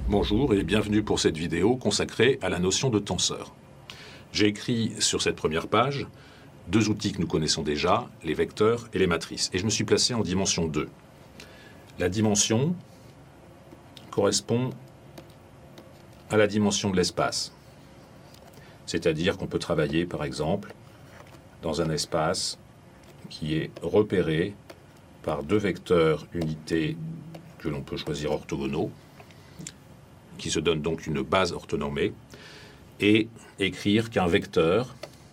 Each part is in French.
Bonjour et bienvenue pour cette vidéo consacrée à la notion de tenseur. J'ai écrit sur cette première page deux outils que nous connaissons déjà, les vecteurs et les matrices. Et je me suis placé en dimension 2. La dimension correspond à la dimension de l'espace. C'est-à-dire qu'on peut travailler, par exemple, dans un espace qui est repéré par deux vecteurs unités que l'on peut choisir orthogonaux, qui se donne donc une base orthonormée, et écrire qu'un vecteur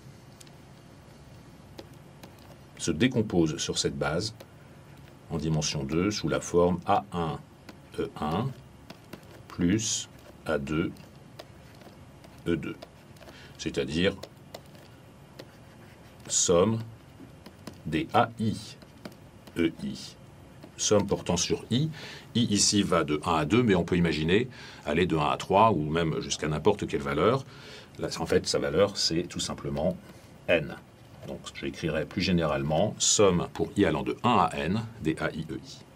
se décompose sur cette base en dimension 2 sous la forme A1, E1 plus A2, E2, c'est-à-dire somme des AI, EI, somme portant sur I. I ici va de 1 à 2, mais on peut imaginer aller de 1 à 3 ou même jusqu'à n'importe quelle valeur. Là, en fait, sa valeur, c'est tout simplement N. Donc, j'écrirai plus généralement somme pour I allant de 1 à N des AIEI.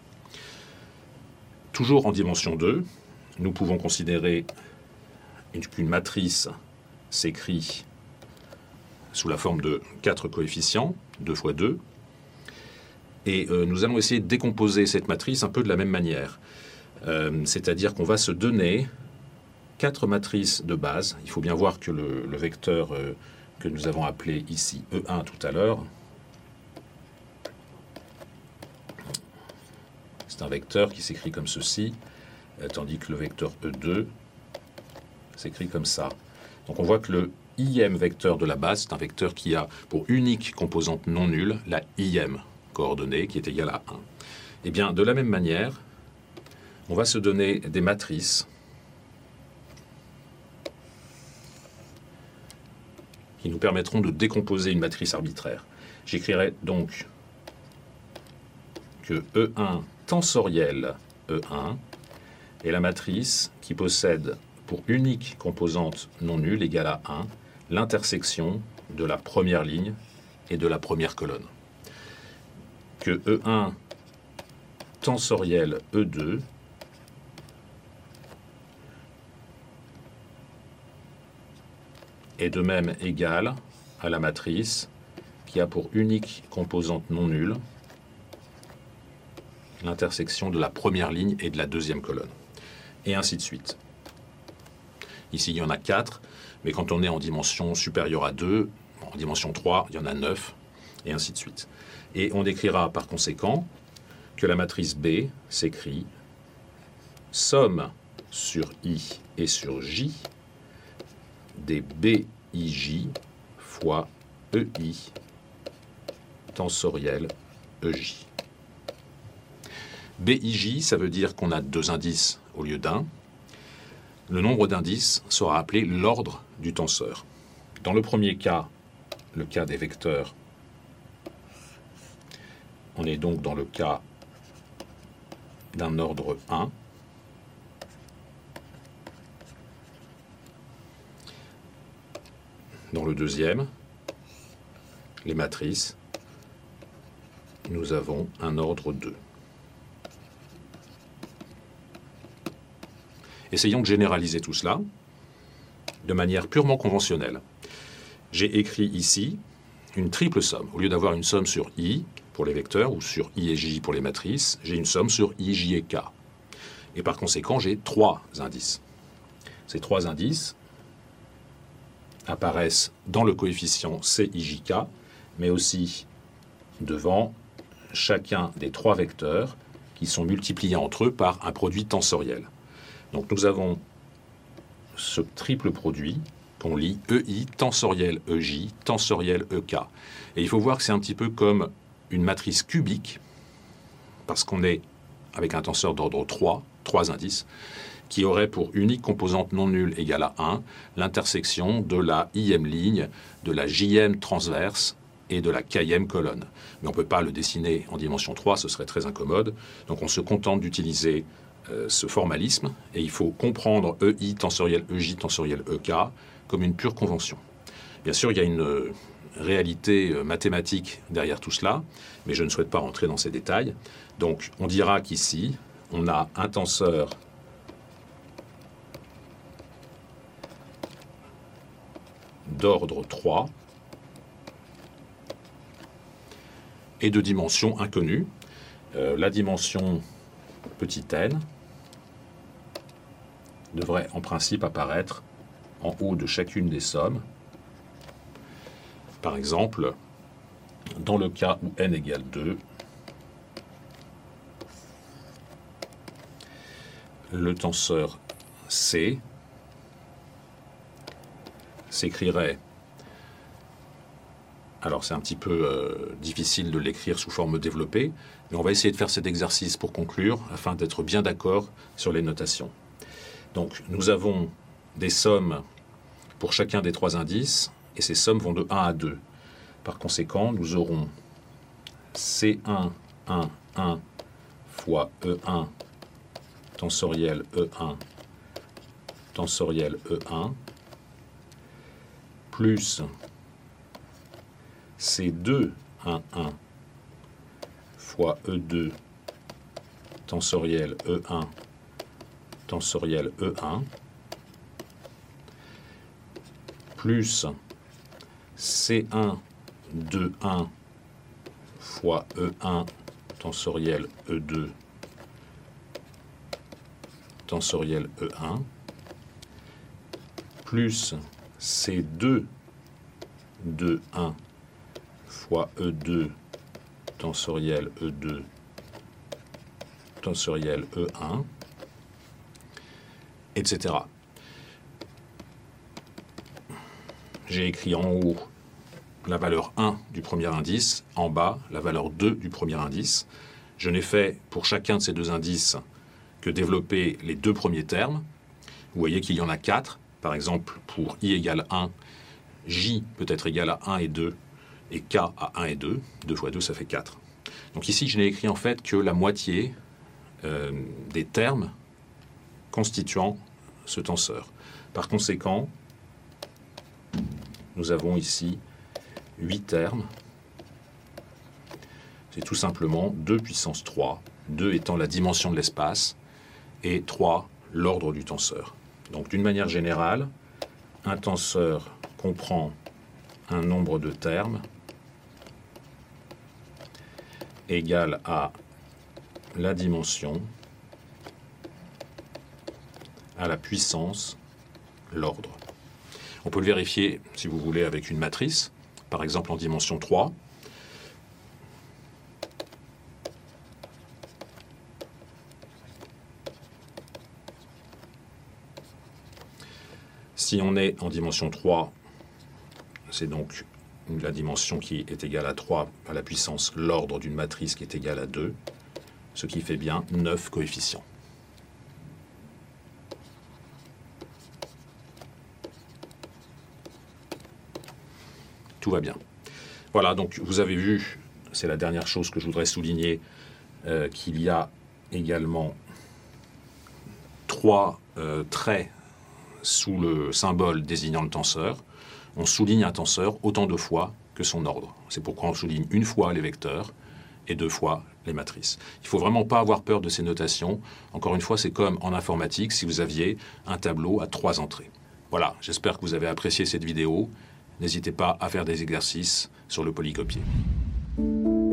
Toujours en dimension 2, nous pouvons considérer qu'une matrice s'écrit sous la forme de 4 coefficients, 2 fois 2. Et nous allons essayer de décomposer cette matrice un peu de la même manière. C'est-à-dire qu'on va se donner 4 matrices de base. Il faut bien voir que le vecteur que nous avons appelé ici E1 tout à l'heure, c'est un vecteur qui s'écrit comme ceci, tandis que le vecteur E2 s'écrit comme ça. Donc on voit que le ième vecteur de la base, c'est un vecteur qui a pour unique composante non nulle la ième coordonnée qui est égale à 1. Et bien, de la même manière, on va se donner des matrices qui nous permettront de décomposer une matrice arbitraire. J'écrirai donc que E1 tensoriel E1 est la matrice qui possède pour unique composante non nulle égale à 1 l'intersection de la première ligne et de la première colonne. Que E1 tensoriel E2 est de même égal à la matrice qui a pour unique composante non nulle l'intersection de la première ligne et de la deuxième colonne. Et ainsi de suite. Ici, il y en a 4, mais quand on est en dimension supérieure à 2, en dimension 3, il y en a 9, et ainsi de suite. Et on décrira par conséquent que la matrice B s'écrit somme sur I et sur J des BIJ fois EI tensoriel EJ. BIJ, ça veut dire qu'on a 2 indices au lieu d'un. Le nombre d'indices sera appelé l'ordre du tenseur. Dans le premier cas, le cas des vecteurs, on est donc dans le cas d'un ordre 1. Dans le deuxième, les matrices, nous avons un ordre 2. Essayons de généraliser tout cela de manière purement conventionnelle. J'ai écrit ici une triple somme. Au lieu d'avoir une somme sur I pour les vecteurs ou sur I et J pour les matrices, j'ai une somme sur I, J et K. Et par conséquent, j'ai 3 indices. Ces 3 indices apparaissent dans le coefficient CIJK, mais aussi devant chacun des 3 vecteurs qui sont multipliés entre eux par un produit tensoriel. Donc nous avons ce triple produit qu'on lit EI tensoriel EJ tensoriel EK. Et il faut voir que c'est un petit peu comme une matrice cubique, parce qu'on est avec un tenseur d'ordre 3 indices, qui aurait pour unique composante non nulle égale à 1 l'intersection de la ième ligne, de la jème transverse et de la kème colonne. Mais on ne peut pas le dessiner en dimension 3, ce serait très incommode. Donc on se contente d'utiliser ce formalisme, et il faut comprendre EI tensoriel EJ tensoriel EK comme une pure convention. Bien sûr, il y a une réalité mathématique derrière tout cela, mais je ne souhaite pas rentrer dans ces détails. Donc, on dira qu'ici, on a un tenseur d'ordre 3 et de dimension inconnue. La dimension petit n devrait en principe apparaître en haut de chacune des sommes. Par exemple, dans le cas où n égale 2, le tenseur C s'écrirait, alors c'est un petit peu difficile de l'écrire sous forme développée, mais on va essayer de faire cet exercice pour conclure, afin d'être bien d'accord sur les notations. Donc nous avons des sommes pour chacun des trois indices, et ces sommes vont de 1 à 2. Par conséquent, nous aurons C1, 1, 1 fois E1 tensoriel E1 tensoriel E1 plus C2, 1, 1 fois E2 tensoriel E1 tensoriel E1 plus C1, 2, 1 fois E1 tensoriel E2 tensoriel E1 plus C2, 2, 1 fois E2 tensoriel E2 tensoriel E1, etc. J'ai écrit en haut la valeur 1 du premier indice, en bas la valeur 2 du premier indice. Je n'ai fait pour chacun de ces deux indices que développer les deux premiers termes. Vous voyez qu'il y en a 4. Par exemple, pour i égale 1, j peut être égal à 1 et 2, et k à 1 et 2. 2 fois 2, ça fait 4. Donc ici, je n'ai écrit en fait que la moitié des termes constituant ce tenseur. Par conséquent, nous avons ici 8 termes. C'est tout simplement 2 puissance 3, 2 étant la dimension de l'espace, et 3 l'ordre du tenseur. Donc d'une manière générale, un tenseur comprend un nombre de termes égal à la dimension, à la puissance, l'ordre. On peut le vérifier, si vous voulez, avec une matrice, par exemple en dimension 3. Si on est en dimension 3, c'est donc la dimension qui est égale à 3 à la puissance l'ordre d'une matrice qui est égale à 2, ce qui fait bien 9 coefficients. Tout va bien. Voilà, donc vous avez vu, c'est la dernière chose que je voudrais souligner, qu'il y a également 3 traits sous le symbole désignant le tenseur. On souligne un tenseur autant de fois que son ordre. C'est pourquoi on souligne une fois les vecteurs et 2 fois les matrices. Il ne faut vraiment pas avoir peur de ces notations. Encore une fois, c'est comme en informatique si vous aviez un tableau à 3 entrées. Voilà, j'espère que vous avez apprécié cette vidéo. N'hésitez pas à faire des exercices sur le polycopier.